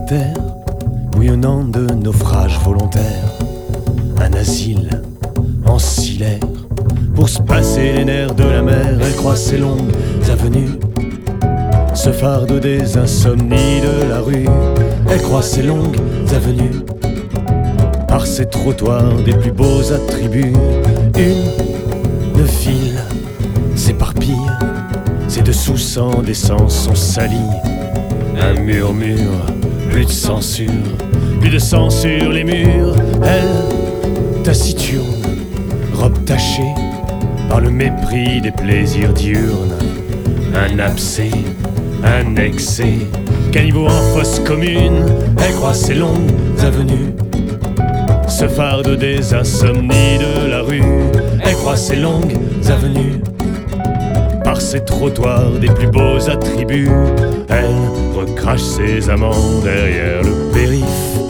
terre, bouillonnant de naufrages volontaires. Un asile en silaire, pour se passer les nerfs de la mer. Elle croise ses longues avenues, se fardeau des insomnies de la rue. Elle croise ses longues avenues, par ces trottoirs des plus beaux attributs. Une ville s'éparpille, ses dessous sans décence sont salis. Un murmure, plus de censure, plus de sang sur les murs. Elle, taciturne, robe tachée par le mépris des plaisirs diurnes. Un abcès, un excès, caniveau en fosse commune. Elle croise ses longues avenues, se farde des insomnies de la rue. Elle croise ses longues avenues, par ses trottoirs des plus beaux attributs. Elle recrache ses amants derrière le périph'.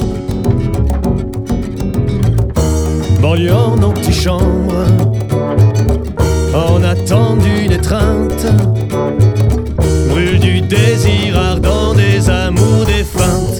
Banlieue en antichambre, en attente d'une étreinte, brûle du désir ardent des amours défuntes.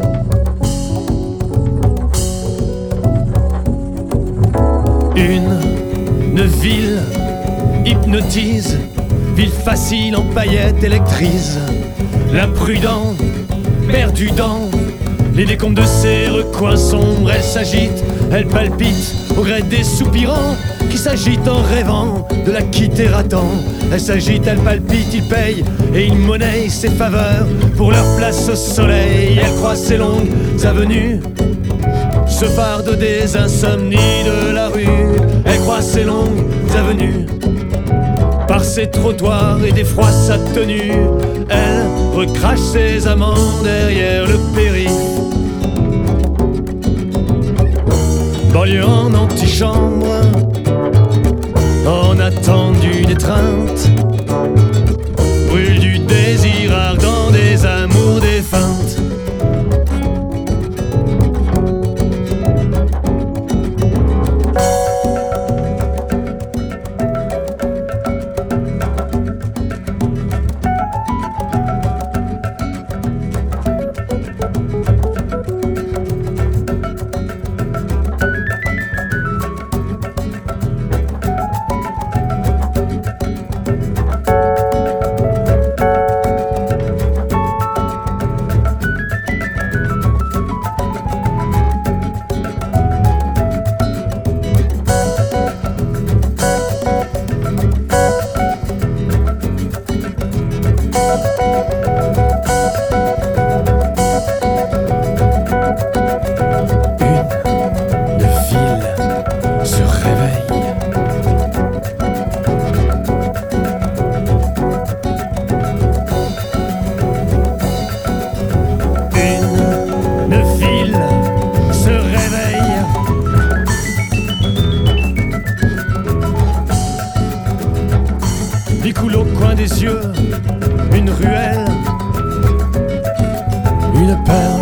Une ville hypnotise, ville facile en paillettes électrise. L'imprudent, perdu dans les décombres de ses recoins sombres. Elle s'agite, elle palpite au gré des soupirants qui s'agitent en rêvant de la quitter à temps. Elle s'agite, elle palpite, il paye et il monnaie ses faveurs pour leur place au soleil. Elle croise ses longues avenues, se farde des insomnies de la rue. Elle croise ses longues avenues, par ses trottoirs et d'effroi sa tenue. Elle recrache ses amants derrière le périph'. Banlieue en antichambre, en attente d'une étreinte, brûle du désir ardent des amours défuntes. Coule au coin des yeux, une ruelle, une perle